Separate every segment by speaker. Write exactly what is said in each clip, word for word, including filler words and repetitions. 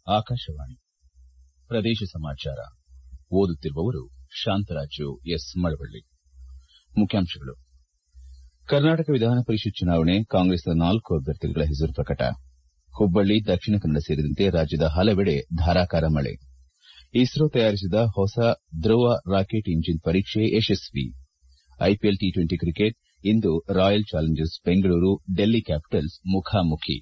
Speaker 1: ಆಕಾಶವಾಣಿ ಪ್ರದೇಶ ಸಮಾಚಾರ ಓದುತ್ತಿರುವವರು ಶಾಂತರಾಜು ಎಸ್ ಮಳವಳ್ಳಿ. ಮುಖ್ಯಾಂಶಗಳು. ಕರ್ನಾಟಕ ವಿಧಾನ ಪರಿಷತ್ ಚುನಾವಣೆ ಕಾಂಗ್ರೆಸ್ನ ನಾಲ್ಕು ಅಭ್ಯರ್ಥಿಗಳ ಹೆಸರು ಪ್ರಕಟ. ಹುಬ್ಬಳ್ಳಿ, ದಕ್ಷಿಣ ಕನ್ನಡ ಸೇರಿದಂತೆ ರಾಜ್ಯದ ಹಲವೆಡೆ ಧಾರಾಕಾರ ಮಳೆ. ಇಸ್ರೋ ತಯಾರಿಸಿದ ಹೊಸ ಧ್ರುವ ರಾಕೆಟ್ ಇಂಜಿನ್ ಪರೀಕ್ಷೆ ಯಶಸ್ವಿ. ಐಪಿಎಲ್ ಟಿ ಟ್ವೆಂಟಿ ಕ್ರಿಕೆಟ್ ಇಂದು Royal Challengers Bengaluru, Delhi Capitals ಮುಖಾಮುಖಿ.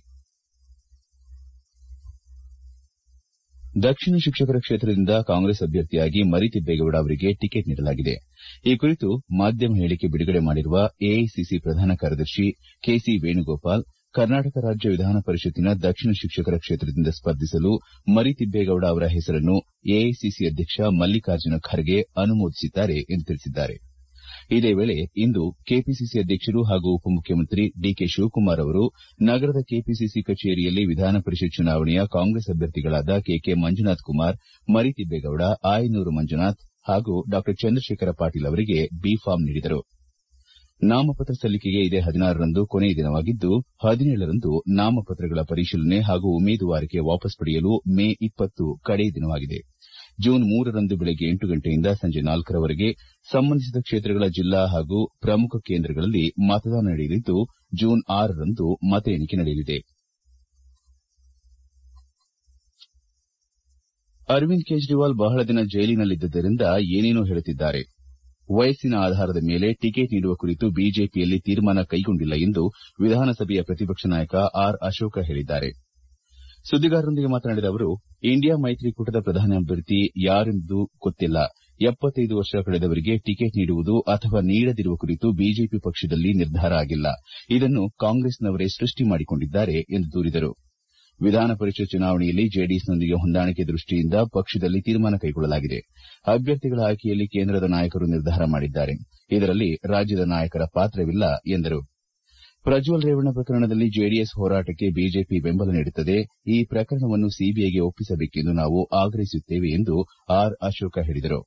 Speaker 1: ದಕ್ಷಿಣ ಶಿಕ್ಷಕರ ಕ್ಷೇತ್ರದಿಂದ ಕಾಂಗ್ರೆಸ್ ಅಭ್ಯರ್ಥಿಯಾಗಿ ಮರಿತಿಬ್ಬೇಗೌಡ ಅವರಿಗೆ ಟಿಕೆಟ್ ನೀಡಲಾಗಿದೆ. ಈ ಕುರಿತು ಮಾಧ್ಯಮ ಹೇಳಿಕೆ ಬಿಡುಗಡೆ ಮಾಡಿರುವ ಎಐಸಿಸಿ ಪ್ರಧಾನ ಕಾರ್ಯದರ್ಶಿ ಕೆಸಿ ವೇಣುಗೋಪಾಲ್, ಕರ್ನಾಟಕ ರಾಜ್ಯ ವಿಧಾನ ಪರಿಷತ್ತಿನ ದಕ್ಷಿಣ ಶಿಕ್ಷಕರ ಕ್ಷೇತ್ರದಿಂದ ಸ್ಪರ್ಧಿಸಲು ಮರಿತಿಬ್ಬೇಗೌಡ ಅವರ ಹೆಸರನ್ನು ಎಐಸಿಸಿ ಅಧ್ಯಕ್ಷ ಮಲ್ಲಿಕಾರ್ಜುನ ಖರ್ಗೆ ಅನುಮೋದಿಸಿದ್ದಾರೆ ಎಂದು ತಿಳಿಸಿದ್ದಾರೆ. ಇದೇ ವೇಳೆ ಇಂದು ಕೆಪಿಸಿಸಿ ಅಧ್ಯಕ್ಷರು ಹಾಗೂ ಉಪಮುಖ್ಯಮಂತ್ರಿ ಡಿಕೆ ಶಿವಕುಮಾರ್ ಅವರು ನಗರದ ಕೆಪಿಸಿಸಿ ಕಚೇರಿಯಲ್ಲಿ ವಿಧಾನ ಪರಿಷತ್ ಚುನಾವಣೆಯ ಕಾಂಗ್ರೆಸ್ ಅಭ್ಯರ್ಥಿಗಳಾದ ಕೆಕೆ ಮಂಜುನಾಥ್ ಕುಮಾರ್, ಮರಿತಿಬ್ಬೇಗೌಡ, ಆಯನೂರು ಮಂಜುನಾಥ್ ಹಾಗೂ ಡಾ ಚಂದ್ರಶೇಖರ ಪಾಟೀಲ್ ಅವರಿಗೆ ಬಿ ಫಾರ್ಮ್ ನೀಡಿದರು. ನಾಮಪತ್ರ ಸಲ್ಲಿಕೆಗೆ ಇದೇ ಹದಿನಾರರಂದು ಕೊನೆಯ ದಿನವಾಗಿದ್ದು, ಹದಿನೇಳರಂದು ನಾಮಪತ್ರಗಳ ಪರಿಶೀಲನೆ ಹಾಗೂ ಉಮೇದುವಾರಿಕೆ ವಾಪಸ್ ಪಡೆಯಲು ಮೇ ಇಪ್ಪತ್ತು ಕಡೆಯ ದಿನವಾಗಿದೆ. ಜೂನ್ ಮೂರರಂದು ಬೆಳಗ್ಗೆ ಎಂಟು ಗಂಟೆಯಿಂದ ಸಂಜೆ ನಾಲ್ಕರವರೆಗೆ ಸಂಬಂಧಿಸಿದ ಕ್ಷೇತ್ರಗಳ ಜಿಲ್ಲಾ ಹಾಗೂ ಪ್ರಮುಖ ಕೇಂದ್ರಗಳಲ್ಲಿ ಮತದಾನ ನಡೆಯಲಿದ್ದು, ಜೂನ್ ಆರರಂದು ಮತ ಎಣಿಕೆ ನಡೆಯಲಿದೆ. ಅರವಿಂದ್ ಕೇಜ್ರಿವಾಲ್ ಬಹಳ ದಿನ ಜೈಲಿನಲ್ಲಿದ್ದರಿಂದ ಏನೇನೋ ಹೇಳುತ್ತಿದ್ದಾರೆ. ವಯಸ್ಸಿನ ಆಧಾರದ ಮೇಲೆ ಟಿಕೆಟ್ ನೀಡುವ ಕುರಿತು ಬಿಜೆಪಿಯಲ್ಲಿ ತೀರ್ಮಾನ ಕೈಗೊಂಡಿಲ್ಲ ಎಂದು ವಿಧಾನಸಭೆಯ ಪ್ರತಿಪಕ್ಷ ನಾಯಕ ಆರ್ ಅಶೋಕ ಹೇಳಿದ್ದಾರೆ. ಸುದ್ದಿಗಾರರೊಂದಿಗೆ ಮಾತನಾಡಿದ ಅವರು, ಇಂಡಿಯಾ ಮೈತ್ರಿಕೂಟದ ಪ್ರಧಾನಿ ಅಭ್ಯರ್ಥಿ ಯಾರೆಂದು ಗೊತ್ತಿಲ್ಲ. ಎಪ್ಪತ್ತೈದು ವರ್ಷ ಕಳೆದವರಿಗೆ ಟಿಕೆಟ್ ನೀಡುವುದು ಅಥವಾ ನೀಡದಿರುವ ಕುರಿತು ಬಿಜೆಪಿ ಪಕ್ಷದಲ್ಲಿ ನಿರ್ಧಾರ ಆಗಿಲ್ಲ. ಇದನ್ನು ಕಾಂಗ್ರೆಸ್ನವರೇ ಸೃಷ್ಟಿ ಮಾಡಿಕೊಂಡಿದ್ದಾರೆ ಎಂದು ದೂರಿದರು. ವಿಧಾನ ಪರಿಷತ್ ಚುನಾವಣೆಯಲ್ಲಿ ಜೆಡಿಎಸ್ನೊಂದಿಗೆ ಹೊಂದಾಣಿಕೆ ದೃಷ್ಟಿಯಿಂದ ಪಕ್ಷದಲ್ಲಿ ತೀರ್ಮಾನ ಕೈಗೊಳ್ಳಲಾಗಿದೆ. ಅಭ್ಯರ್ಥಿಗಳ ಆಯ್ಕೆಯಲ್ಲಿ ಕೇಂದ್ರದ ನಾಯಕರು ನಿರ್ಧಾರ ಮಾಡಿದ್ದಾರೆ. ಇದರಲ್ಲಿ ರಾಜ್ಯದ ನಾಯಕರ ಪಾತ್ರವಿಲ್ಲ ಎಂದರು. ಪ್ರಜ್ವಲ್ ರೇವಣ್ಣ ಪ್ರಕರಣದಲ್ಲಿ ಜೆಡಿಎಸ್ ಹೋರಾಟಕ್ಕೆ ಬಿಜೆಪಿ ಬೆಂಬಲ ನೀಡುತ್ತದೆ. ಈ ಪ್ರಕರಣವನ್ನು ಸಿಬಿಐಗೆ ಒಪ್ಪಿಸಬೇಕೆಂದು ನಾವು ಆಗ್ರಹಿಸುತ್ತೇವೆ ಎಂದು ಆರ್ ಅಶೋಕ ಹೇಳಿದರು.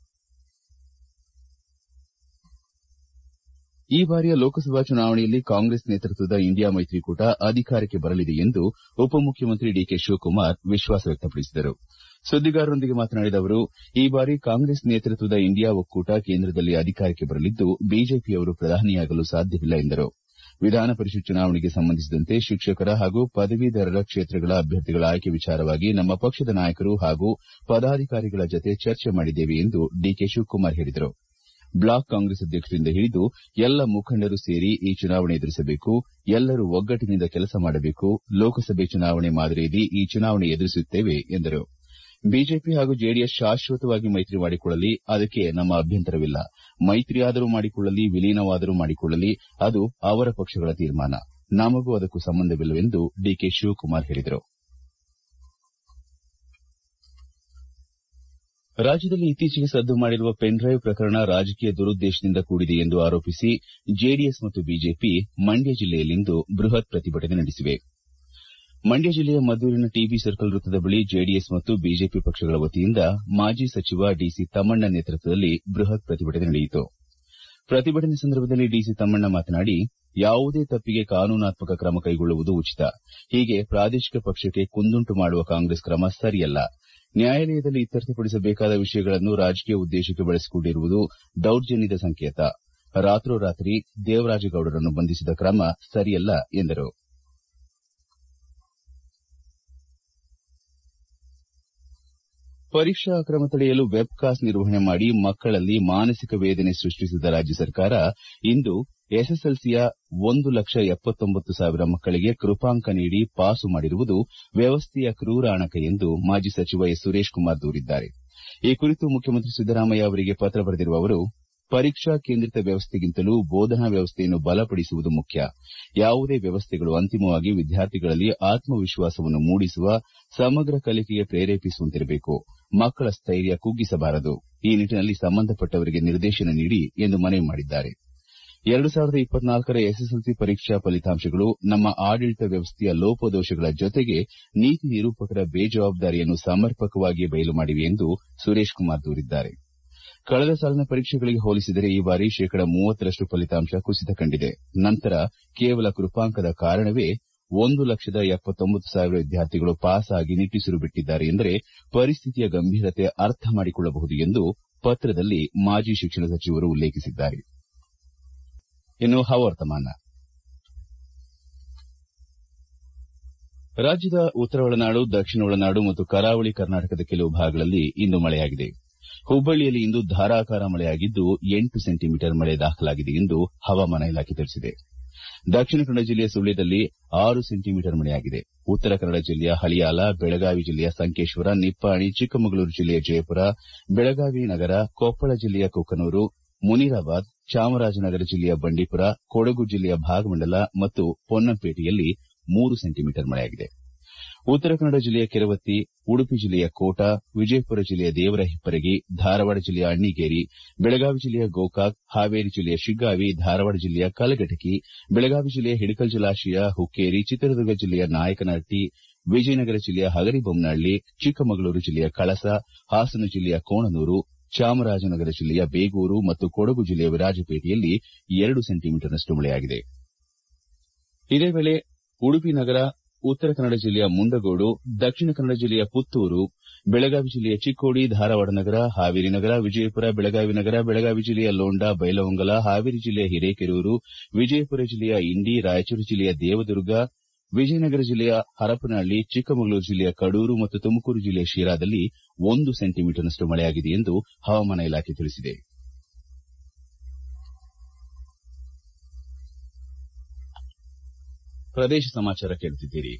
Speaker 1: ಈ ಬಾರಿಯ ಲೋಕಸಭಾ ಚುನಾವಣೆಯಲ್ಲಿ ಕಾಂಗ್ರೆಸ್ ನೇತೃತ್ವದ ಇಂಡಿಯಾ ಮೈತ್ರಿಕೂಟ ಅಧಿಕಾರಕ್ಕೆ ಬರಲಿದೆ ಎಂದು ಉಪಮುಖ್ಯಮಂತ್ರಿ ಡಿಕೆ ಶಿವಕುಮಾರ್ ವಿಶ್ವಾಸ ವ್ಯಕ್ತಪಡಿಸಿದರು. ಸುದ್ದಿಗಾರರೊಂದಿಗೆ ಮಾತನಾಡಿದ ಅವರು, ಈ ಬಾರಿ ಕಾಂಗ್ರೆಸ್ ನೇತೃತ್ವದ ಇಂಡಿಯಾ ಒಕ್ಕೂಟ ಕೇಂದ್ರದಲ್ಲಿ ಅಧಿಕಾರಕ್ಕೆ ಬರಲಿದ್ದು, ಬಿಜೆಪಿಯವರು ಪ್ರಧಾನಿಯಾಗಲು ಸಾಧ್ಯವಿಲ್ಲ ಎಂದರು. ವಿಧಾನ ಪರಿಷತ್ ಚುನಾವಣೆಗೆ ಸಂಬಂಧಿಸಿದಂತೆ ಶಿಕ್ಷಕರ ಹಾಗೂ ಪದವೀಧರರ ಕ್ಷೇತ್ರಗಳ ಅಭ್ಯರ್ಥಿಗಳ ಆಯ್ಕೆ ವಿಚಾರವಾಗಿ ನಮ್ಮ ಪಕ್ಷದ ನಾಯಕರು ಹಾಗೂ ಪದಾಧಿಕಾರಿಗಳ ಜತೆ ಚರ್ಚೆ ಮಾಡಿದ್ದೇವೆ ಎಂದು ಡಿಕೆ ಶಿವಕುಮಾರ್ ಹೇಳಿದರು. ಬ್ಲಾಕ್ ಕಾಂಗ್ರೆಸ್ ಅಧ್ಯಕ್ಷರಿಂದ ಹಿಡಿದು ಎಲ್ಲ ಮುಖಂಡರು ಸೇರಿ ಈ ಚುನಾವಣೆ ಎದುರಿಸಬೇಕು. ಎಲ್ಲರೂ ಒಗ್ಗಟ್ಟಿನಿಂದ ಕೆಲಸ ಮಾಡಬೇಕು. ಲೋಕಸಭೆ ಚುನಾವಣೆ ಮಾದರಿಯಲ್ಲಿ ಈ ಚುನಾವಣೆ ಎದುರಿಸುತ್ತೇವೆ ಎಂದರು. ಬಿಜೆಪಿ ಹಾಗೂ ಜೆಡಿಎಸ್ ಶಾಶ್ವತವಾಗಿ ಮೈತ್ರಿ ಮಾಡಿಕೊಳ್ಳಲಿ, ಅದಕ್ಕೆ ನಮ್ಮ ಅಭ್ಯಂತರವಿಲ್ಲ. ಮೈತ್ರಿಯಾದರೂ ಮಾಡಿಕೊಳ್ಳಲಿ, ವಿಲೀನವಾದರೂ ಮಾಡಿಕೊಳ್ಳಲಿ, ಅದು ಅವರ ಪಕ್ಷಗಳ ತೀರ್ಮಾನ. ನಮಗೂ ಅದಕ್ಕೂ ಸಂಬಂಧವಿಲ್ಲವೆಂದು ಡಿಕೆ ಶಿವಕುಮಾರ್ ಹೇಳಿದರು. ರಾಜ್ಯದಲ್ಲಿ ಇತ್ತೀಚೆಗೆ ಸದ್ದು ಮಾಡಿರುವ ಪೆನ್ಡ್ರೈವ್ ಪ್ರಕರಣ ರಾಜಕೀಯ ದುರುದ್ದೇಶದಿಂದ ಕೂಡಿದೆ ಎಂದು ಆರೋಪಿಸಿ ಜೆಡಿಎಸ್ ಮತ್ತು ಬಿಜೆಪಿ ಮಂಡ್ಯ ಜಿಲ್ಲೆಯಲ್ಲಿಂದು ಬೃಹತ್ ಪ್ರತಿಭಟನೆ ನಡೆಸಿವೆ. ಮಂಡ್ಯ ಜಿಲ್ಲೆಯ ಮದ್ದೂರಿನ ಟಿಬಿ ಸರ್ಕಲ್ ವೃತ್ತದ ಬಳಿ ಜೆಡಿಎಸ್ ಮತ್ತು ಬಿಜೆಪಿ ಪಕ್ಷಗಳ ವತಿಯಿಂದ ಮಾಜಿ ಸಚಿವ ಡಿಸಿ ತಮ್ಮಣ್ಣ ನೇತೃತ್ವದಲ್ಲಿ ಬೃಹತ್ ಪ್ರತಿಭಟನೆ ನಡೆಯಿತು. ಪ್ರತಿಭಟನೆ ಸಂದರ್ಭದಲ್ಲಿ ಡಿಸಿ ತಮ್ಮಣ್ಣ ಮಾತನಾಡಿ, ಯಾವುದೇ ತಪ್ಪಿಗೆ ಕಾನೂನಾತ್ಮಕ ಕ್ರಮ ಕೈಗೊಳ್ಳುವುದು ಉಚಿತ. ಹೀಗೆ ಪ್ರಾದೇಶಿಕ ಪಕ್ಷಕ್ಕೆ ಕುಂದುಂಟು ಮಾಡುವ ಕಾಂಗ್ರೆಸ್ ಕ್ರಮ ಸರಿಯಲ್ಲ. ನ್ಯಾಯಾಲಯದಲ್ಲಿ ಇತ್ಯರ್ಥಪಡಿಸಬೇಕಾದ ವಿಷಯಗಳನ್ನು ರಾಜಕೀಯ ಉದ್ದೇಶಕ್ಕೆ ಬಳಸಿಕೊಂಡಿರುವುದು ದೌರ್ಜನ್ಯದ ಸಂಕೇತ. ರಾತ್ರೋರಾತ್ರಿ ದೇವರಾಜೇಗೌಡರನ್ನು ಬಂಧಿಸಿದ ಕ್ರಮ ಸರಿಯಲ್ಲ ಎಂದರು. ಪರೀಕ್ಷಾ ಅಕ್ರಮ ತಡೆಯಲು ವೆಬ್ಕಾಸ್ಟ್ ನಿರ್ವಹಣೆ ಮಾಡಿ ಮಕ್ಕಳಲ್ಲಿ ಮಾನಸಿಕ ವೇದನೆ ಸೃಷ್ಟಿಸಿದ ರಾಜ್ಯ ಸರ್ಕಾರ ಇಂದು ಎಸ್ಎಸ್ಎಲ್ಸಿಯ ಒಂದು ಲಕ್ಷ ಎಪ್ಪತ್ತೊಂಬತ್ತು ಸಾವಿರ ಮಕ್ಕಳಿಗೆ ಕೃಪಾಂಕ ನೀಡಿ ಪಾಸು ಮಾಡಿರುವುದು ವ್ಯವಸ್ಥೆಯ ಕ್ರೂರ ಅಣಕ ಎಂದು ಮಾಜಿ ಸಚಿವ ಎಸ್ ಸುರೇಶ್ ಕುಮಾರ್ ದೂರಿದ್ದಾರೆ. ಈ ಕುರಿತು ಮುಖ್ಯಮಂತ್ರಿ ಸಿದ್ದರಾಮಯ್ಯ ಅವರಿಗೆ ಪತ್ರ ಬರೆದಿರುವ ಅವರು, ಪರೀಕ್ಷಾ ಕೇಂದ್ರಿತ ವ್ಯವಸ್ಥೆಗಿಂತಲೂ ಬೋಧನಾ ವ್ಯವಸ್ಥೆಯನ್ನು ಬಲಪಡಿಸುವುದು ಮುಖ್ಯ. ಯಾವುದೇ ವ್ಯವಸ್ಥೆಗಳು ಅಂತಿಮವಾಗಿ ವಿದ್ಯಾರ್ಥಿಗಳಲ್ಲಿ ಆತ್ಮವಿಶ್ವಾಸವನ್ನು ಮೂಡಿಸುವ, ಸಮಗ್ರ ಕಲಿಕೆಗೆ ಪ್ರೇರೇಪಿಸುವಂತಿರಬೇಕು. ಮಕ್ಕಳ ಸ್ಥೈರ್ಯ ಕುಗ್ಗಿಸಬಾರದು. ಈ ನಿಟ್ಟಿನಲ್ಲಿ ಸಂಬಂಧಪಟ್ಟವರಿಗೆ ನಿರ್ದೇಶನ ನೀಡಿ ಎಂದು ಮನವಿ ಮಾಡಿದ್ದಾರೆ. ಎರಡು ಸಾವಿರದ ಇಪ್ಪತ್ನಾಲ್ಕರ ಎಸ್ಎಸ್ಎಲ್ಸಿ ಪರೀಕ್ಷಾ ಫಲಿತಾಂಶಗಳು ನಮ್ಮ ಆಡಳಿತ ವ್ಯವಸ್ಥೆಯ ಲೋಪದೋಷಗಳ ಜೊತೆಗೆ ನೀತಿ ನಿರೂಪಕರ ಬೇಜವಾಬ್ದಾರಿಯನ್ನು ಸಮರ್ಪಕವಾಗಿ ಬಯಲು ಮಾಡಿವೆ ಎಂದು ಸುರೇಶ್ ಕುಮಾರ್ ದೂರಿದ್ದಾರೆ. ಕಳೆದ ಸಾಲಿನ ಪರೀಕ್ಷೆಗಳಿಗೆ ಹೋಲಿಸಿದರೆ ಈ ಬಾರಿ ಶೇಕಡ ಮೂವತ್ತರಷ್ಟು ಫಲಿತಾಂಶ ಕುಸಿತ ಕಂಡಿದೆ. ನಂತರ ಕೇವಲ ಕೃಪಾಂಕದ ಕಾರಣವೇ ಒಂದು ಲಕ್ಷದ ಎಪ್ಪತ್ತೊಂಬತ್ತು ಸಾವಿರ ವಿದ್ಯಾರ್ಥಿಗಳು ಪಾಸ್ ಆಗಿ ನಿಟ್ಟುಸಿರು ಬಿಟ್ಟಿದ್ದಾರೆ ಎಂದರೆ ಪರಿಸ್ಥಿತಿಯ ಗಂಭೀರತೆ ಅರ್ಥ ಮಾಡಿಕೊಳ್ಳಬಹುದು ಎಂದು ಪತ್ರದಲ್ಲಿ ಮಾಜಿ ಶಿಕ್ಷಣ ಸಚಿವರು ಉಲ್ಲೇಖಿಸಿದ್ದಾರೆ. ಇನ್ನು ಹವಾವರ್ತಮಾನ. ರಾಜ್ಯದ ಉತ್ತರ ಒಳನಾಡು, ದಕ್ಷಿಣ ಒಳನಾಡು ಮತ್ತು ಕರಾವಳಿ ಕರ್ನಾಟಕದ ಕೆಲವು ಭಾಗಗಳಲ್ಲಿ ಇಂದು ಮಳೆಯಾಗಿದೆ. ಹುಬ್ಬಳ್ಳಿಯಲ್ಲಿ ಇಂದು ಧಾರಾಕಾರ ಮಳೆಯಾಗಿದ್ದು ಎಂಟು ಸೆಂಟಿಮೀಟರ್ ಮಳೆ ದಾಖಲಾಗಿದೆ ಎಂದು ಹವಾಮಾನ ಇಲಾಖೆ ತಿಳಿಸಿದೆ. ದಕ್ಷಿಣ ಕನ್ನಡ ಜಿಲ್ಲೆಯ ಸುಳ್ಯದಲ್ಲಿ ಆರು ಸೆಂಟಿಮೀಟರ್ ಮಳೆಯಾಗಿದೆ. ಉತ್ತರ ಕನ್ನಡ ಜಿಲ್ಲೆಯ ಹಳಿಯಾಲ, ಬೆಳಗಾವಿ ಜಿಲ್ಲೆಯ ಸಂಕೇಶ್ವರ, ನಿಪ್ಪಾಣಿ, ಚಿಕ್ಕಮಗಳೂರು ಜಿಲ್ಲೆಯ ಜಯಪುರ, ಬೆಳಗಾವಿ ನಗರ, ಕೊಪ್ಪಳ ಜಿಲ್ಲೆಯ ಕುಕನೂರು, ಮುನಿರಾಬಾದ್, ಚಾಮರಾಜನಗರ ಜಿಲ್ಲೆಯ ಬಂಡೀಪುರ, ಕೊಡಗು ಜಿಲ್ಲೆಯ ಭಾಗಮಂಡಲ ಮತ್ತು ಪೊನ್ನಂಪೇಟೆಯಲ್ಲಿ ಮೂರು ಸೆಂಟಿಮೀಟರ್ ಮಳೆಯಾಗಿದೆ. ಉತ್ತರ ಕನ್ನಡ ಜಿಲ್ಲೆಯ ಕೆರವತ್ತಿ, ಉಡುಪಿ ಜಿಲ್ಲೆಯ ಕೋಟ, ವಿಜಯಪುರ ಜಿಲ್ಲೆಯ ದೇವರಹಿಪ್ಪರಗಿ, ಧಾರವಾಡ ಜಿಲ್ಲೆಯ ಅಣ್ಣಿಗೇರಿ, ಬೆಳಗಾವಿ ಜಿಲ್ಲೆಯ ಗೋಕಾಕ್, ಹಾವೇರಿ ಜಿಲ್ಲೆಯ ಶಿಗ್ಗಾವಿ, ಧಾರವಾಡ ಜಿಲ್ಲೆಯ ಕಲಘಟಕಿ, ಬೆಳಗಾವಿ ಜಿಲ್ಲೆಯ ಹಿಡಕಲ್ ಜಲಾಶಯ, ಹುಕ್ಕೇರಿ, ಚಿತ್ರದುರ್ಗ ಜಿಲ್ಲೆಯ ನಾಯಕನಹಟ್ಟಿ, ವಿಜಯನಗರ ಜಿಲ್ಲೆಯ ಹಗರಿಬೊಮ್ಮನಹಳ್ಳಿ, ಚಿಕ್ಕಮಗಳೂರು ಜಿಲ್ಲೆಯ ಕಳಸ, ಹಾಸನ ಜಿಲ್ಲೆಯ ಕೋಣನೂರು, ಚಾಮರಾಜನಗರ ಜಿಲ್ಲೆಯ ಬೇಗೂರು ಮತ್ತು ಕೊಡಗು ಜಿಲ್ಲೆಯ ವಿರಾಜಪೇಟೆಯಲ್ಲಿ ಎರಡು ಸೆಂಟಿಮೀಟರ್ನಷ್ಟು ಮಳೆಯಾಗಿದೆ. ಇದೇ ವೇಳೆ ಉಡುಪಿ ನಗರ, ಉತ್ತರ ಕನ್ನಡ ಜಿಲ್ಲೆಯ ಮುಂಡಗೋಡು, ದಕ್ಷಿಣ ಕನ್ನಡ ಜಿಲ್ಲೆಯ ಪುತ್ತೂರು, ಬೆಳಗಾವಿ ಜಿಲ್ಲೆಯ ಚಿಕ್ಕೋಡಿ, ಧಾರವಾಡ ನಗರ, ಹಾವೇರಿ ನಗರ, ವಿಜಯಪುರ, ಬೆಳಗಾವಿ ನಗರ, ಬೆಳಗಾವಿ ಜಿಲ್ಲೆಯ ಲೋಂಡಾ, ಬೈಲಹೊಂಗಲ, ಹಾವೇರಿ ಜಿಲ್ಲೆಯ ಹಿರೇಕೆರೂರು, ವಿಜಯಪುರ ಜಿಲ್ಲೆಯ ಇಂಡಿ, ರಾಯಚೂರು ಜಿಲ್ಲೆಯ ದೇವದುರ್ಗ, ವಿಜಯನಗರ ಜಿಲ್ಲೆಯ ಹರಪನಹಳ್ಳಿ, ಚಿಕ್ಕಮಗಳೂರು ಜಿಲ್ಲೆಯ ಕಡೂರು ಮತ್ತು ತುಮಕೂರು ಜಿಲ್ಲೆಯ ಶಿರಾದಲ್ಲಿ ಒಂದು ಸೆಂಟಿಮೀಟರ್ನಷ್ಟು ಮಳೆಯಾಗಿದೆ ಎಂದು ಹವಾಮಾನ ಇಲಾಖೆ ತಿಳಿಸಿದೆ. ಪ್ರದೇಶ ಸಮಾಚಾರ ಕೇಳುತ್ತಿದ್ದೀರಿ.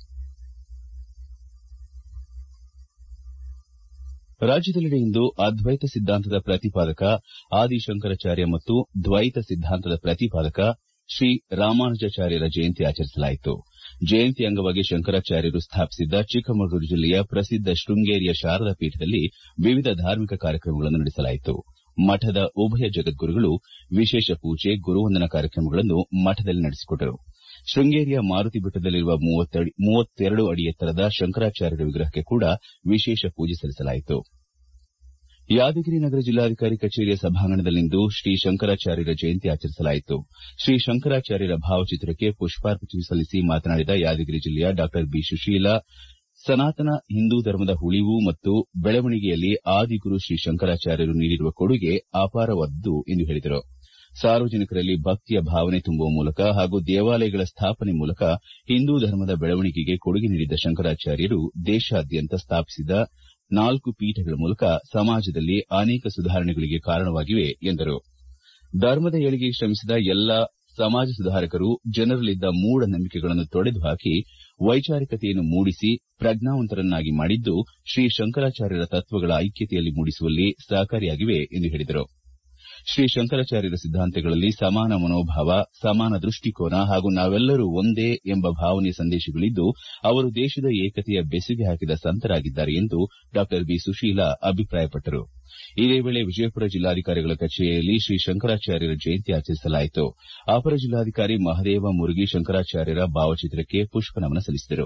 Speaker 1: ರಾಜ್ಯದೆಲ್ಲೆಡೆ ಇಂದು ಅದ್ವೈತ ಸಿದ್ದಾಂತದ ಪ್ರತಿಪಾದಕ ಆದಿಶಂಕರಾಚಾರ್ಯ ಮತ್ತು ದ್ವೈತ ಸಿದ್ದಾಂತದ ಪ್ರತಿಪಾದಕ ಶ್ರೀ ರಾಮಾನುಜಾಚಾರ್ಯರ ಜಯಂತಿ ಆಚರಿಸಲಾಯಿತು. ಜಯಂತಿ ಅಂಗವಾಗಿ ಶಂಕರಾಚಾರ್ಯರು ಸ್ಥಾಪಿಸಿದ್ದ ಚಿಕ್ಕಮಗಳೂರು ಜಿಲ್ಲೆಯ ಪ್ರಸಿದ್ದ ಶೃಂಗೇರಿಯ ಶಾರದಾ ಪೀಠದಲ್ಲಿ ವಿವಿಧ ಧಾರ್ಮಿಕ ಕಾರ್ಯಕ್ರಮಗಳನ್ನು ನಡೆಸಲಾಯಿತು. ಮಠದ ಉಭಯ ಜಗದ್ಗುರುಗಳು ವಿಶೇಷ ಪೂಜೆ, ಗುರುವಂದನಾ ಕಾರ್ಯಕ್ರಮಗಳನ್ನು ಮಠದಲ್ಲಿ ನಡೆಸಿಕೊಟ್ಟರು. ಶೃಂಗೇರಿಯ ಮಾರುತಿ ಬೆಟ್ಟದಲ್ಲಿರುವ ಮೂವತ್ತೆರಡು ಅಡಿ ಎತ್ತರದ ಶಂಕರಾಚಾರ್ಯರ ವಿಗ್ರಹಕ್ಕೆ ಕೂಡ ವಿಶೇಷ ಪೂಜೆ ಸಲ್ಲಿಸಲಾಯಿತು. ಯಾದಗಿರಿ ನಗರ ಜಿಲ್ಲಾಧಿಕಾರಿ ಕಚೇರಿಯ ಸಭಾಂಗಣದಲ್ಲಿಂದು ಶ್ರೀ ಶಂಕರಾಚಾರ್ಯರ ಜಯಂತಿ ಆಚರಿಸಲಾಯಿತು. ಶ್ರೀ ಶಂಕರಾಚಾರ್ಯರ ಭಾವಚಿತ್ರಕ್ಕೆ ಪುಷ್ಪಾರ್ಚನೆ ಸಲ್ಲಿಸಿ ಮಾತನಾಡಿದ ಯಾದಗಿರಿ ಜಿಲ್ಲೆಯ ಡಾ ಬಿ ಸುಶೀಲಾ, ಸನಾತನ ಹಿಂದೂ ಧರ್ಮದ ಉಳಿವು ಮತ್ತು ಬೆಳವಣಿಗೆಯಲ್ಲಿ ಆದಿಗುರು ಶ್ರೀ ಶಂಕರಾಚಾರ್ಯರು ನೀಡಿರುವ ಕೊಡುಗೆ ಅಪಾರವಾದುದು ಎಂದು ಹೇಳಿದರು. ಸಾರ್ವಜನಿಕರಲ್ಲಿ ಭಕ್ತಿಯ ಭಾವನೆ ತುಂಬುವ ಮೂಲಕ ಹಾಗೂ ದೇವಾಲಯಗಳ ಸ್ಥಾಪನೆ ಮೂಲಕ ಹಿಂದೂ ಧರ್ಮದ ಬೆಳವಣಿಗೆಗೆ ಕೊಡುಗೆ ನೀಡಿದ್ದ ಶಂಕರಾಚಾರ್ಯರು ದೇಶಾದ್ಯಂತ ಸ್ಥಾಪಿಸಿದ ನಾಲ್ಕು ಪೀಠಗಳ ಮೂಲಕ ಸಮಾಜದಲ್ಲಿ ಅನೇಕ ಸುಧಾರಣೆಗಳಿಗೆ ಕಾರಣವಾಗಿವೆ ಎಂದರು. ಧರ್ಮದ ಏಳಿಗೆಗೆ ಶ್ರಮಿಸಿದ ಎಲ್ಲಾ ಸಮಾಜ ಸುಧಾರಕರು ಜನರಲ್ಲಿದ್ದ ಮೂಢನಂಬಿಕೆಗಳನ್ನು ತೊಡೆದು ಹಾಕಿ ವೈಚಾರಿಕತೆಯನ್ನು ಮೂಡಿಸಿ ಪ್ರಜ್ಞಾವಂತರನ್ನಾಗಿ ಮಾಡಿದ್ದು ಶ್ರೀ ಶಂಕರಾಚಾರ್ಯರ ತತ್ವಗಳ ಐಕ್ಯತೆಯಲ್ಲಿ ಮೂಡಿಸುವಲ್ಲಿ ಸಹಕಾರಿಯಾಗಿವೆ ಎಂದು ಹೇಳಿದರು. ಶ್ರೀ ಶಂಕರಾಚಾರ್ಯರ ಸಿದ್ದಾಂತಗಳಲ್ಲಿ ಸಮಾನ ಮನೋಭಾವ, ಸಮಾನ ದೃಷ್ಟಿಕೋನ ಹಾಗೂ ನಾವೆಲ್ಲರೂ ಒಂದೇ ಎಂಬ ಭಾವನೆಯ ಸಂದೇಶಗಳಿದ್ದು ಅವರು ದೇಶದ ಏಕತೆಯ ಬೆಸುಗೆ ಹಾಕಿದ ಸಂತರಾಗಿದ್ದಾರೆ ಎಂದು ಡಾ ಬಿ ಸುಶೀಲಾ ಅಭಿಪ್ರಾಯಪಟ್ಟರು. ಇದೇ ವೇಳೆ ವಿಜಯಪುರ ಜಿಲ್ಲಾಧಿಕಾರಿಗಳ ಕಚೇರಿಯಲ್ಲಿ ಶ್ರೀ ಶಂಕರಾಚಾರ್ಯರ ಜಯಂತಿ ಆಚರಿಸಲಾಯಿತು. ಅಪರ ಜಿಲ್ಲಾಧಿಕಾರಿ ಮಹದೇವ ಮುರುಗಿ ಶಂಕರಾಚಾರ್ಯರ ಭಾವಚಿತ್ರಕ್ಕೆ ಪುಷ್ಪನಮನ ಸಲ್ಲಿಸಿದರು.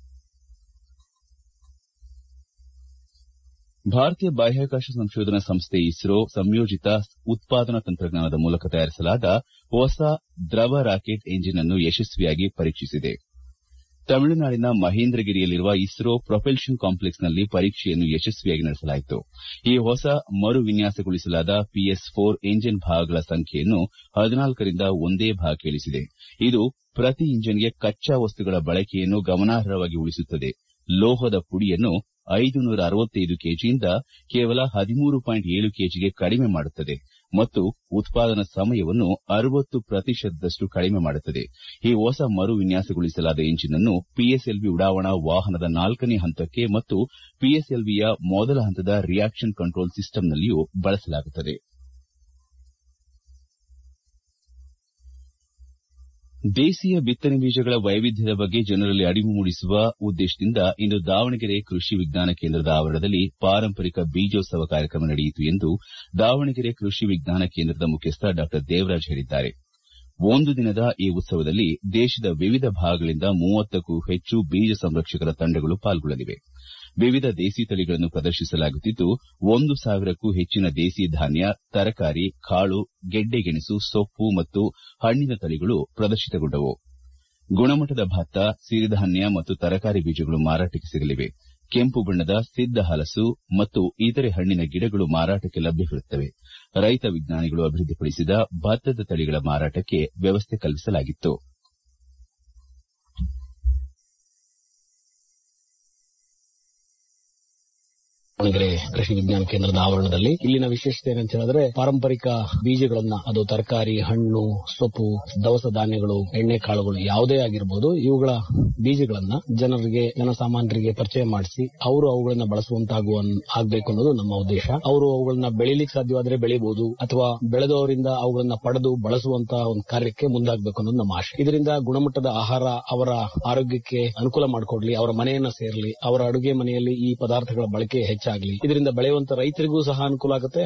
Speaker 1: ಭಾರತೀಯ ಬಾಹ್ಯಾಕಾಶ ಸಂಶೋಧನಾ ಸಂಸ್ಥೆ ಇಸ್ರೋ ಸಂಯೋಜಿತ ಉತ್ಪಾದನಾ ತಂತ್ರಜ್ಞಾನದ ಮೂಲಕ ತಯಾರಿಸಲಾದ ಹೊಸ ದ್ರವ ರಾಕೆಟ್ ಎಂಜಿನ್ ಅನ್ನು ಯಶಸ್ವಿಯಾಗಿ ಪರೀಕ್ಷಿಸಿದೆ. ತಮಿಳುನಾಡಿನ ಮಹೇಂದ್ರಗಿರಿಯಲ್ಲಿರುವ ಇಸ್ರೋ ಪ್ರೊಪಲ್ಷನ್ ಕಾಂಪ್ಲೆಕ್ಸ್ನಲ್ಲಿ ಪರೀಕ್ಷೆಯನ್ನು ಯಶಸ್ವಿಯಾಗಿ ನಡೆಸಲಾಯಿತು. ಈ ಹೊಸ ಮರು ವಿನ್ಯಾಸಗೊಳಿಸಲಾದ ಪಿಎಸ್ ಫೋರ್ ಎಂಜಿನ್ ಭಾಗಗಳ ಸಂಖ್ಯೆಯನ್ನು ಹದಿನಾಲ್ಕರಿಂದ ಒಂದೇ ಭಾಗಕ್ಕೆ ಇಳಿಸಿದೆ. ಇದು ಪ್ರತಿ ಇಂಜಿನ್ಗೆ ಕಚ್ಚಾ ವಸ್ತುಗಳ ಬಳಕೆಯನ್ನು ಗಮನಾರ್ಹವಾಗಿ ಉಳಿಸುತ್ತದೆ. ಲೋಹದ ಪುಡಿಯನ್ನು ಐದುನೂರ ಅರವತ್ತೈದು ಕೆಜಿಯಿಂದ ಕೇವಲ ಹದಿಮೂರು ಪಾಯಿಂಟ್ ಏಳು ಕೆಜಿಗೆ ಕಡಿಮೆ ಮಾಡುತ್ತದೆ ಮತ್ತು ಉತ್ಪಾದನಾ ಸಮಯವನ್ನು ಅರವತ್ತು ಪ್ರತಿಶತದಷ್ಟು ಕಡಿಮೆ ಮಾಡುತ್ತದೆ. ಈ ಹೊಸ ಮರು ವಿನ್ಯಾಸಗೊಳಿಸಲಾದ ಎಂಜಿನ್ ಅನ್ನು ಪಿಎಸ್ಎಲ್ವಿ ಉಡಾವಣಾ ವಾಹನದ ನಾಲ್ಕನೇ ಹಂತಕ್ಕೆ ಮತ್ತು ಪಿಎಸ್ಎಲ್ವಿಯ ಮೊದಲ ಹಂತದ ರಿಯಾಕ್ಷನ್ ಕಂಟ್ರೋಲ್ ಸಿಸ್ಟಂನಲ್ಲಿಯೂ ಬಳಸಲಾಗುತ್ತದೆ. ದೇಶೀಯ ಬಿತ್ತನೆ ಬೀಜಗಳ ವೈವಿಧ್ಯದ ಬಗ್ಗೆ ಜನರಲ್ಲಿ ಅರಿವು ಮೂಡಿಸುವ ಉದ್ದೇಶದಿಂದ ಇಂದು ದಾವಣಗೆರೆ ಕೃಷಿ ವಿಜ್ಞಾನ ಕೇಂದ್ರದ ಆವರಣದಲ್ಲಿ ಪಾರಂಪರಿಕ ಬೀಜೋತ್ಸವ ಕಾರ್ಯಕ್ರಮ ನಡೆಯಿತು ಎಂದು ದಾವಣಗೆರೆ ಕೃಷಿ ವಿಜ್ಞಾನ ಕೇಂದ್ರದ ಮುಖ್ಯಸ್ಥ ಡಾ ದೇವರಾಜ್ ಹೇಳಿದ್ದಾರೆ. ಒಂದು ದಿನದ ಈ ಉತ್ಸವದಲ್ಲಿ ದೇಶದ ವಿವಿಧ ಭಾಗಗಳಿಂದ ಮೂವತ್ತಕ್ಕೂ ಹೆಚ್ಚು ಬೀಜ ಸಂರಕ್ಷಕರ ತಂಡಗಳು ಪಾಲ್ಗೊಳ್ಳಲಿವೆ. ವಿವಿಧ ದೇಸಿ ತಳಿಗಳನ್ನು ಪ್ರದರ್ಶಿಸಲಾಗುತ್ತಿದ್ದು ಒಂದು ಸಾವಿರಕ್ಕೂ ಹೆಚ್ಚಿನ ದೇಸಿ ಧಾನ್ಯ, ತರಕಾರಿ, ಕಾಳು, ಗೆಡ್ಡೆಗೆಣಸು, ಸೊಪ್ಪು ಮತ್ತು ಹಣ್ಣಿನ ತಳಿಗಳು ಪ್ರದರ್ಶಿತಗೊಂಡವು. ಗುಣಮಟ್ಟದ ಭತ್ತ, ಸಿರಿಧಾನ್ಯ ಮತ್ತು ತರಕಾರಿ ಬೀಜಗಳು ಮಾರಾಟಕ್ಕೆ ಸಿಗಲಿವೆ. ಕೆಂಪು ಬಣ್ಣದ ಸಿದ್ದ ಹಲಸು ಮತ್ತು ಇತರೆ ಹಣ್ಣಿನ ಗಿಡಗಳು ಮಾರಾಟಕ್ಕೆ ಲಭ್ಯವಿರುತ್ತವೆ. ರೈತ ವಿಜ್ಞಾನಿಗಳು ಅಭಿವೃದ್ಧಿಪಡಿಸಿದ ಭತ್ತದ ತಳಿಗಳ ಮಾರಾಟಕ್ಕೆ ವ್ಯವಸ್ಥೆ ಕಲ್ಪಿಸಲಾಗಿತ್ತು.
Speaker 2: ಕೃಷಿ ವಿಜ್ಞಾನ ಕೇಂದ್ರದ ಆವರಣದಲ್ಲಿ ಇಲ್ಲಿನ ವಿಶೇಷತೆ ಏನಂತ ಹೇಳಿದ್ರೆ ಪಾರಂಪರಿಕ ಬೀಜಗಳನ್ನ, ಅದು ತರಕಾರಿ, ಹಣ್ಣು, ಸೊಪ್ಪು, ದವಸ ಧಾನ್ಯಗಳು, ಎಣ್ಣೆ ಕಾಳುಗಳು ಯಾವುದೇ ಆಗಿರಬಹುದು, ಇವುಗಳ ಬೀಜಗಳನ್ನ ಜನರಿಗೆ ಜನಸಾಮಾನ್ಯರಿಗೆ ಪರಿಚಯ ಮಾಡಿಸಿ ಅವರು ಅವುಗಳನ್ನ ಬಳಸುವಂತಾಗುವ ಆಗ್ಬೇಕು ಅನ್ನೋದು ನಮ್ಮ ಉದ್ದೇಶ. ಅವರು ಅವುಗಳನ್ನ ಬೆಳಿಲಿಕ್ಕೆ ಸಾಧ್ಯವಾದ್ರೆ ಬೆಳಿಬಹುದು, ಅಥವಾ ಬೆಳೆದವರಿಂದ ಅವುಗಳನ್ನ ಪಡೆದು ಬಳಸುವಂತಹ ಒಂದು ಕಾರ್ಯಕ್ಕೆ ಮುಂದಾಗಬೇಕು ಅನ್ನೋದು ನಮ್ಮ ಆಶೆ. ಇದರಿಂದ ಗುಣಮಟ್ಟದ ಆಹಾರ ಅವರ ಆರೋಗ್ಯಕ್ಕೆ ಅನುಕೂಲ ಮಾಡಿಕೊಡ್ಲಿ, ಅವರ ಮನೆಯನ್ನ ಸೇರಲಿ, ಅವರ ಅಡುಗೆ ಮನೆಯಲ್ಲಿ ಈ ಪದಾರ್ಥಗಳ ಬಳಕೆ ಹೆಚ್ಚಾಗಲಿ. ಇದರಿಂದ ಬೆಳೆಯುವಂತ ರೈತರಿಗೂ ಸಹ ಅನುಕೂಲ ಆಗುತ್ತೆ.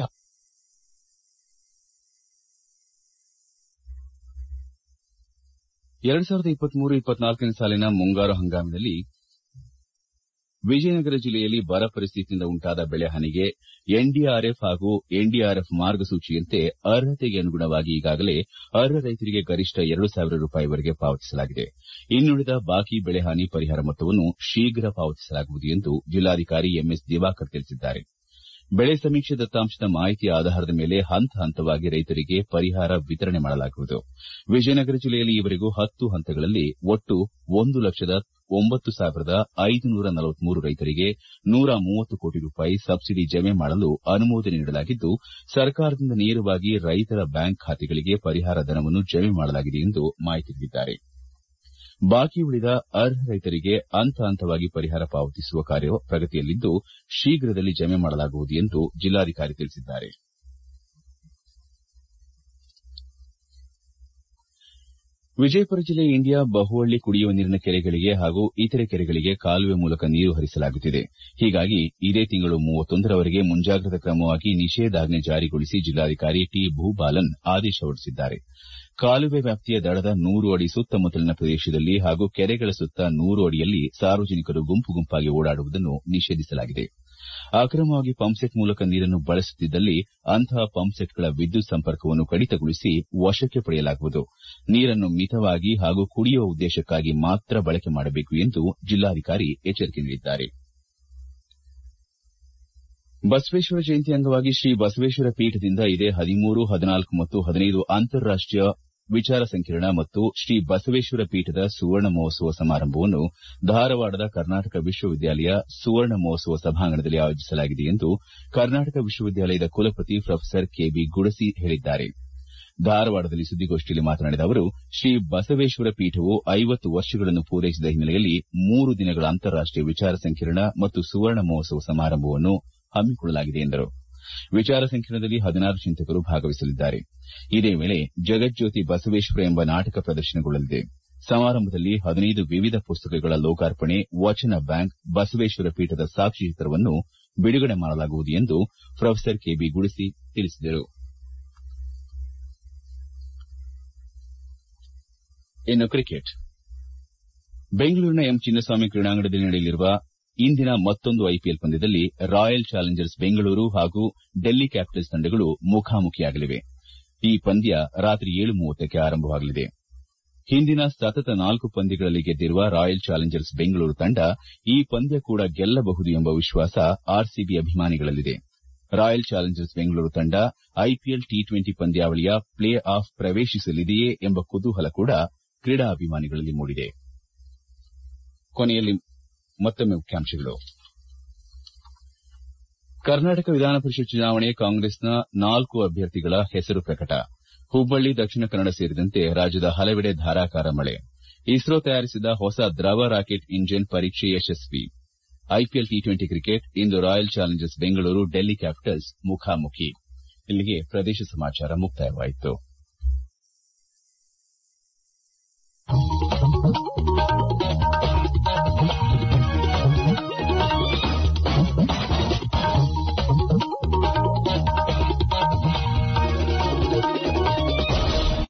Speaker 1: ಎರಡ್ ಸಾವಿರದ ಇಪ್ಪತ್ಮೂರು ಇಪ್ಪತ್ನಾಲ್ಕನೇ ಸಾಲಿನ ಮುಂಗಾರು ಹಂಗಾಮಿನಲ್ಲಿ ವಿಜಯನಗರ ಜಿಲ್ಲೆಯಲ್ಲಿ ಬರ ಪರಿಸ್ಥಿತಿಯಿಂದ ಉಂಟಾದ ಬೆಳೆ ಹಾನಿಗೆ ಎನ್ಡಿಆರ್ಎಫ್ ಹಾಗೂ ಎನ್ಡಿಆರ್ಎಫ್ ಮಾರ್ಗಸೂಚಿಯಂತೆ ಅರ್ಹತೆಗೆ ಅನುಗುಣವಾಗಿ ಈಗಾಗಲೇ ಅರ್ಹ ರೈತರಿಗೆ ಗರಿಷ್ಠ ಎರಡು ಸಾವಿರ ರೂಪಾಯಿವರೆಗೆ ಪಾವತಿಸಲಾಗಿದೆ. ಇನ್ನುಳಿದ ಬಾಕಿ ಬೆಳೆ ಹಾನಿ ಪರಿಹಾರ ಮೊತ್ತವನ್ನು ಶೀಘ್ರ ಪಾವತಿಸಲಾಗುವುದು ಎಂದು ಜಿಲ್ಲಾಧಿಕಾರಿ ಎಂಎಸ್ ದಿವಾಕರ್ ತಿಳಿಸಿದ್ದಾರೆ. ಬೆಳೆ ಸಮೀಕ್ಷೆ ದತ್ತಾಂಶದ ಮಾಹಿತಿಯ ಆಧಾರದ ಮೇಲೆ ಹಂತ ಹಂತವಾಗಿ ರೈತರಿಗೆ ಪರಿಹಾರ ವಿತರಣೆ ಮಾಡಲಾಗುವುದು. ವಿಜಯನಗರ ಜಿಲ್ಲೆಯಲ್ಲಿ ಈವರೆಗೂ ಹತ್ತು ಹಂತಗಳಲ್ಲಿ ಒಟ್ಟು ಒಂದು ಲಕ್ಷದ ಒಂಬತ್ತು ಸಾವಿರದ ಐದುನೂರ ನಲವತ್ಮೂರು ರೈತರಿಗೆ ನೂರ ಮೂವತ್ತು ಕೋಟಿ ರೂಪಾಯಿ ಸಬ್ಸಿಡಿ ಜಮೆ ಮಾಡಲು ಅನುಮೋದನೆ ನೀಡಲಾಗಿದ್ದು, ಸರ್ಕಾರದಿಂದ ನೇರವಾಗಿ ರೈತರ ಬ್ಯಾಂಕ್ ಖಾತೆಗಳಿಗೆ ಪರಿಹಾರ ಧನವನ್ನು ಜಮೆ ಮಾಡಲಾಗಿದೆ ಎಂದು ಮಾಹಿತಿ ನೀಡಿದ್ದಾರೆ. ಬಾಕಿ ಉಳಿದ ಅರ್ಹ ರೈತರಿಗೆ ಹಂತ ಹಂತವಾಗಿ ಪರಿಹಾರ ಪಾವತಿಸುವ ಕಾರ್ಯ ಪ್ರಗತಿಯಲ್ಲಿದ್ದು, ಶೀಘ್ರದಲ್ಲಿ ಜಮೆ ಮಾಡಲಾಗುವುದು ಎಂದು ಜಿಲ್ಲಾಧಿಕಾರಿ ತಿಳಿಸಿದ್ದಾರೆ. ವಿಜಯಪುರ ಜಿಲ್ಲೆಯ ಇಂಡಿಯಾ ಬಹುಹಳ್ಳಿ ಕುಡಿಯುವ ನೀರಿನ ಕೆರೆಗಳಿಗೆ ಹಾಗೂ ಇತರೆ ಕೆರೆಗಳಿಗೆ ಕಾಲುವೆ ಮೂಲಕ ನೀರು ಹರಿಸಲಾಗುತ್ತಿದೆ. ಹೀಗಾಗಿ ಇದೇ ತಿಂಗಳು ಮೂವತ್ತೊಂದರವರೆಗೆ ಮುಂಜಾಗ್ರತಾ ಕ್ರಮವಾಗಿ ನಿಷೇಧಾಜ್ಞೆ ಜಾರಿಗೊಳಿಸಿ ಜಿಲ್ಲಾಧಿಕಾರಿ ಟಿ ಭೂಬಾಲನ್ ಆದೇಶ ಹೊರಡಿಸಿದ್ದಾರೆ. ಕಾಲುವೆ ವ್ಯಾಪ್ತಿಯ ದಡದ ನೂರು ಅಡಿ ಸುತ್ತಮುತ್ತಲಿನ ಪ್ರದೇಶದಲ್ಲಿ ಹಾಗೂ ಕೆರೆಗಳ ಸುತ್ತ ನೂರು ಅಡಿಯಲ್ಲಿ ಸಾರ್ವಜನಿಕರು ಗುಂಪು ಗುಂಪಾಗಿ ಓಡಾಡುವುದನ್ನು ನಿಷೇಧಿಸಲಾಗಿದೆ. ಅಕ್ರಮವಾಗಿ ಪಂಪ್ಸೆಟ್ ಮೂಲಕ ನೀರನ್ನು ಬಳಸುತ್ತಿದ್ದಲ್ಲಿ ಅಂತಹ ಪಂಪ್ಸೆಟ್ಗಳ ವಿದ್ಯುತ್ ಸಂಪರ್ಕವನ್ನು ಕಡಿತಗೊಳಿಸಿ ವಶಕ್ಕೆ ಪಡೆಯಲಾಗುವುದು. ನೀರನ್ನು ಮಿತವಾಗಿ ಹಾಗೂ ಕುಡಿಯುವ ಉದ್ದೇಶಕ್ಕಾಗಿ ಮಾತ್ರ ಬಳಕೆ ಮಾಡಬೇಕು ಎಂದು ಜಿಲ್ಲಾಧಿಕಾರಿ ಎಚ್ಚರಿಕೆ ನೀಡಿದ್ದಾರೆ. ಬಸವೇಶ್ವರ ಜಯಂತಿ ಅಂಗವಾಗಿ ಶ್ರೀ ಬಸವೇಶ್ವರ ಪೀಠದಿಂದ ಇದೇ ಹದಿಮೂರು, ಹದಿನಾಲ್ಕು ಮತ್ತು ಹದಿನೈದು ಅಂತಾರಾಷ್ಟೀಯ ವಿಚಾರ ಸಂಕಿರಣ ಮತ್ತು ಶ್ರೀ ಬಸವೇಶ್ವರ ಪೀಠದ ಸುವರ್ಣ ಮಹೋತ್ಸವ ಸಮಾರಂಭವನ್ನು ಧಾರವಾಡದ ಕರ್ನಾಟಕ ವಿಶ್ವವಿದ್ಯಾಲಯ ಸುವರ್ಣ ಮಹೋತ್ಸವ ಸಭಾಂಗಣದಲ್ಲಿ ಆಯೋಜಿಸಲಾಗಿದೆ ಎಂದು ಕರ್ನಾಟಕ ವಿಶ್ವವಿದ್ಯಾಲಯದ ಕುಲಪತಿ ಪ್ರೊಫೆಸರ್ ಕೆಬಿ ಗುಡಸಿ ಹೇಳಿದ್ದಾರೆ. ಧಾರವಾಡದಲ್ಲಿ ಸುದ್ದಿಗೋಷ್ಠಿಯಲ್ಲಿ ಮಾತನಾಡಿದ ಅವರು, ಶ್ರೀ ಬಸವೇಶ್ವರ ಪೀಠವು ಐವತ್ತು ವರ್ಷಗಳನ್ನು ಪೂರೈಸಿದ ಹಿನ್ನೆಲೆಯಲ್ಲಿ ಮೂರು ದಿನಗಳ ಅಂತಾರಾಷ್ಟೀಯ ವಿಚಾರ ಸಂಕಿರಣ ಮತ್ತು ಸುವರ್ಣ ಮಹೋತ್ಸವ ಸಮಾರಂಭವನ್ನು ಹಮ್ಮಿಕೊಳ್ಳಲಾಗಿದೆ ಎಂದರು. ವಿಚಾರ ಸಂಕಿರಣದಲ್ಲಿ ಹದಿನಾರು ಚಿಂತಕರು ಭಾಗವಹಿಸಲಿದ್ದಾರೆ. ಇದೇ ವೇಳೆ ಜಗಜ್ಯೋತಿ ಬಸವೇಶ್ವರ ಎಂಬ ನಾಟಕ ಪ್ರದರ್ಶನಗೊಳ್ಳಲಿದೆ. ಸಮಾರಂಭದಲ್ಲಿ ಹದಿನೈದು ವಿವಿಧ ಪುಸ್ತಕಗಳ ಲೋಕಾರ್ಪಣೆ, ವಚನ ಬ್ಯಾಂಕ್, ಬಸವೇಶ್ವರ ಪೀಠದ ಸಾಕ್ಷಿ ಚಿತ್ರವನ್ನು ಬಿಡುಗಡೆ ಮಾಡಲಾಗುವುದು ಎಂದು ಪ್ರೊಫೆಸರ್ ಕೆಬಿ ಗುಡಸಿ ತಿಳಿಸಿದರು. ಇನ್ನು ಕ್ರಿಕೆಟ್. ಬೆಂಗಳೂರಿನ ಎಂ ಚಿನ್ನಸ್ವಾಮಿ ಕ್ರೀಡಾಂಗಣದಲ್ಲಿ ನಡೆಯಲಿರುವ ಇಂದಿನ ಮತ್ತೊಂದು ಐಪಿಎಲ್ ಪಂದ್ಯದಲ್ಲಿ ರಾಯಲ್ ಚಾಲೆಂಜರ್ಸ್ ಬೆಂಗಳೂರು ಹಾಗೂ ಡೆಲ್ಲಿ ಕ್ಯಾಪಿಟಲ್ಸ್ ತಂಡಗಳು ಮುಖಾಮುಖಿಯಾಗಲಿವೆ. ಈ ಪಂದ್ಯ ರಾತ್ರಿ ಏಳು ಮೂವತ್ತಕ್ಕೆ ಆರಂಭವಾಗಲಿದೆ. ಹಿಂದಿನ ಸತತ ನಾಲ್ಕು ಪಂದ್ಯಗಳಲ್ಲಿ ಗೆದ್ದಿರುವ ರಾಯಲ್ ಚಾಲೆಂಜರ್ಸ್ ಬೆಂಗಳೂರು ತಂಡ ಈ ಪಂದ್ಯ ಕೂಡ ಗೆಲ್ಲಬಹುದು ಎಂಬ ವಿಶ್ವಾಸ ಆರ್ಸಿಬಿ ಅಭಿಮಾನಿಗಳಲ್ಲಿದೆ. ರಾಯಲ್ ಚಾಲೆಂಜರ್ಸ್ ಬೆಂಗಳೂರು ತಂಡ ಐಪಿಎಲ್ ಟಿ ಟ್ವೆಂಟಿ ಪಂದ್ಯಾವಳಿಯ ಪ್ಲೇ ಆಫ್ ಪ್ರವೇಶಿಸಲಿದೆಯೇ ಎಂಬ ಕುತೂಹಲ ಕೂಡ ಕ್ರೀಡಾಭಿಮಾನಿಗಳಲ್ಲಿ ಮೂಡಿದೆ. ಕೊನೆಯಲ್ಲಿ ಮತ್ತೊಮ್ಮೆ ಮುಖ್ಯಾಂಶಗಳು. ಕರ್ನಾಟಕ ವಿಧಾನ ಪರಿಷತ್ ಚುನಾವಣೆ ಕಾಂಗ್ರೆಸ್ನ ನಾಲ್ಕು ಅಭ್ಯರ್ಥಿಗಳ ಹೆಸರು ಪ್ರಕಟ. ಹುಬ್ಬಳ್ಳಿ, ದಕ್ಷಿಣ ಕನ್ನಡ ಸೇರಿದಂತೆ ರಾಜ್ಯದ ಹಲವೆಡೆ ಧಾರಾಕಾರ ಮಳೆ. ಇಸ್ರೋ ತಯಾರಿಸಿದ ಹೊಸ ದ್ರವ ರಾಕೆಟ್ ಇಂಜಿನ್ ಪರೀಕ್ಷೆ ಯಶಸ್ವಿ. ಐಪಿಎಲ್ ಟಿ ಟ್ವೆಂಟಿ ಕ್ರಿಕೆಟ್ ಇಂದು Royal Challengers Bengaluru Delhi Capitals ಮುಖಾಮುಖಿ. ಇಲ್ಲಿಗೆ ಪ್ರದೇಶ ಸಮಾಚಾರ ಮುಕ್ತಾಯವಾಯಿತು.